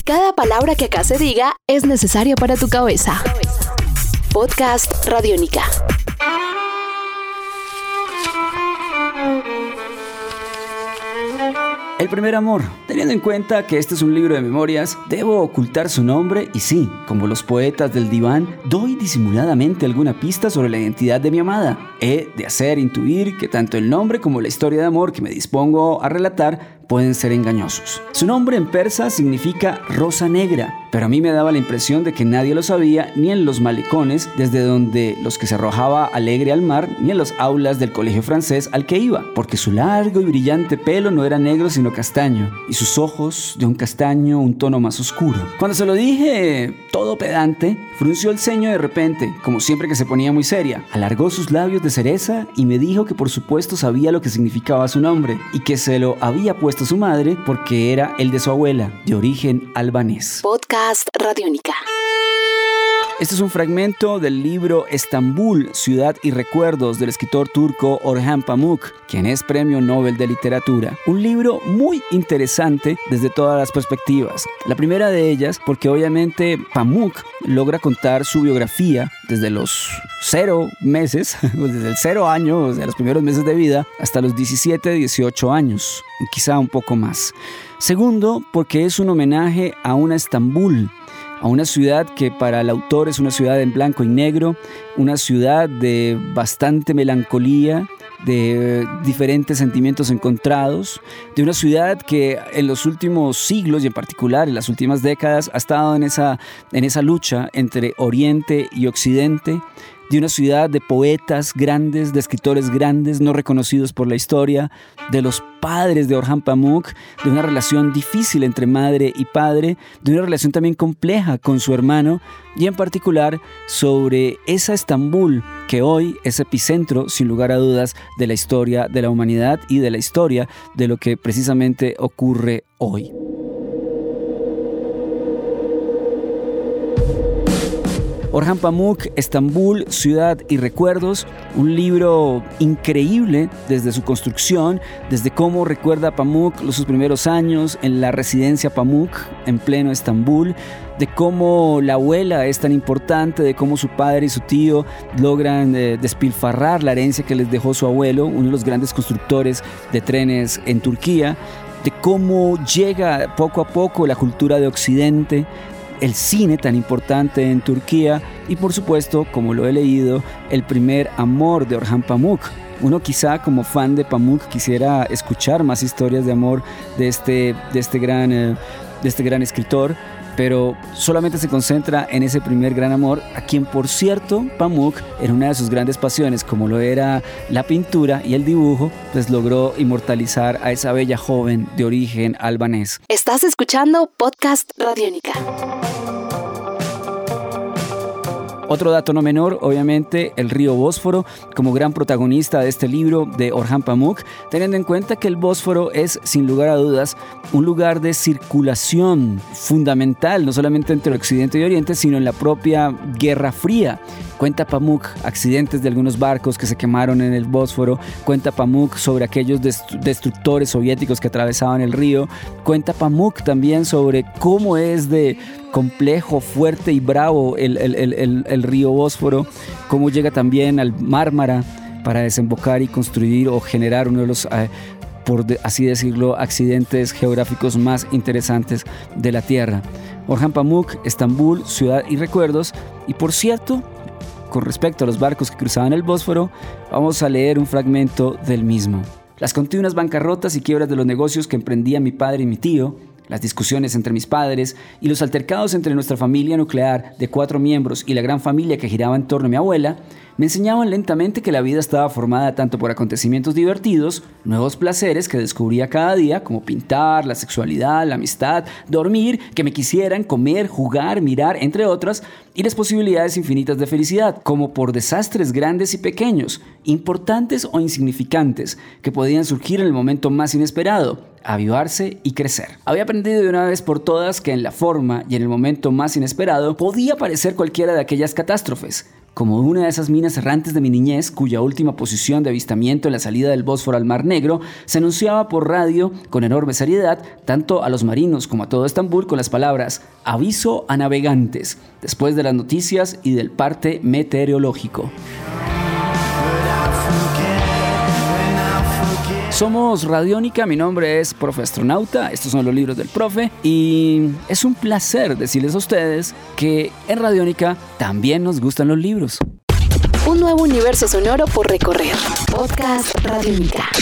Cada palabra que acá se diga es necesaria para tu cabeza. Podcast Radiónica. El primer amor. Teniendo en cuenta que este es un libro de memorias, debo ocultar su nombre y sí, como los poetas del diván, doy disimuladamente alguna pista sobre la identidad de mi amada. He de hacer intuir que tanto el nombre como la historia de amor que me dispongo a relatar pueden ser engañosos. Su nombre en persa significa rosa negra, pero a mí me daba la impresión de que nadie lo sabía ni en los malecones desde donde los que se arrojaba alegre al mar, ni en las aulas del colegio francés al que iba, porque su largo y brillante pelo no era negro sino castaño, y sus ojos de un castaño un tono más oscuro. Cuando se lo dije, todo pedante, frunció el ceño de repente, como siempre que se ponía muy seria, alargó sus labios de cereza y me dijo que por supuesto sabía lo que significaba su nombre, y que se lo había puesto su madre porque era el de su abuela, de origen albanés. Podcast Radiónica. Este es un fragmento del libro Estambul, Ciudad y Recuerdos del escritor turco Orhan Pamuk, quien es Premio Nobel de Literatura. Un libro muy interesante desde todas las perspectivas. La primera de ellas porque obviamente Pamuk logra contar su biografía desde los 0 meses, desde el 0 año, desde los primeros meses de vida, hasta los 17, 18 años, quizá un poco más. Segundo, porque es un homenaje a una Estambul, a una ciudad que para el autor es una ciudad en blanco y negro, una ciudad de bastante melancolía, de diferentes sentimientos encontrados, de una ciudad que en los últimos siglos y en particular en las últimas décadas ha estado en esa lucha entre Oriente y Occidente, de una ciudad de poetas grandes, de escritores grandes, no reconocidos por la historia, de los padres de Orhan Pamuk, de una relación difícil entre madre y padre, de una relación también compleja con su hermano y en particular sobre esa Estambul que hoy es epicentro, sin lugar a dudas, de la historia de la humanidad y de la historia de lo que precisamente ocurre hoy. Orhan Pamuk, Estambul, Ciudad y Recuerdos, un libro increíble desde su construcción, desde cómo recuerda Pamuk sus primeros años en la residencia Pamuk en pleno Estambul, de cómo la abuela es tan importante, de cómo su padre y su tío logran despilfarrar la herencia que les dejó su abuelo, uno de los grandes constructores de trenes en Turquía, de cómo llega poco a poco la cultura de Occidente, el cine tan importante en Turquía y por supuesto, como lo he leído, el primer amor de Orhan Pamuk. Uno quizá como fan de Pamuk quisiera escuchar más historias de amor de este gran escritor, pero solamente se concentra en ese primer gran amor, a quien por cierto Pamuk, en una de sus grandes pasiones como lo era la pintura y el dibujo, pues logró inmortalizar a esa bella joven de origen albanés. Estás escuchando Podcast Radiónica. Otro dato no menor, obviamente, el río Bósforo como gran protagonista de este libro de Orhan Pamuk, teniendo en cuenta que el Bósforo es, sin lugar a dudas, un lugar de circulación fundamental, no solamente entre Occidente y Oriente, sino en la propia Guerra Fría. Cuenta Pamuk accidentes de algunos barcos que se quemaron en el Bósforo, cuenta Pamuk sobre aquellos destructores soviéticos que atravesaban el río, cuenta Pamuk también sobre cómo es de complejo, fuerte y bravo el río Bósforo, cómo llega también al Mármara para desembocar y construir o generar uno de los, por así decirlo, accidentes geográficos más interesantes de la Tierra. Orhan Pamuk, Estambul, Ciudad y Recuerdos. Y por cierto, con respecto a los barcos que cruzaban el Bósforo, vamos a leer un fragmento del mismo. Las continuas bancarrotas y quiebras de los negocios que emprendían mi padre y mi tío, las discusiones entre mis padres y los altercados entre nuestra familia nuclear de 4 miembros y la gran familia que giraba en torno a mi abuela, me enseñaban lentamente que la vida estaba formada tanto por acontecimientos divertidos, nuevos placeres que descubría cada día, como pintar, la sexualidad, la amistad, dormir, que me quisieran, comer, jugar, mirar, entre otras, y las posibilidades infinitas de felicidad, como por desastres grandes y pequeños, importantes o insignificantes, que podían surgir en el momento más inesperado, avivarse y crecer. Había aprendido de una vez por todas que en la forma y en el momento más inesperado podía aparecer cualquiera de aquellas catástrofes, como una de esas minas errantes de mi niñez cuya última posición de avistamiento en la salida del Bósforo al Mar Negro se anunciaba por radio con enorme seriedad tanto a los marinos como a todo Estambul con las palabras «Aviso a navegantes», después de las noticias y del parte meteorológico. Somos Radiónica, mi nombre es Profe Astronauta, estos son los libros del profe y es un placer decirles a ustedes que en Radiónica también nos gustan los libros. Un nuevo universo sonoro por recorrer. Podcast Radiónica.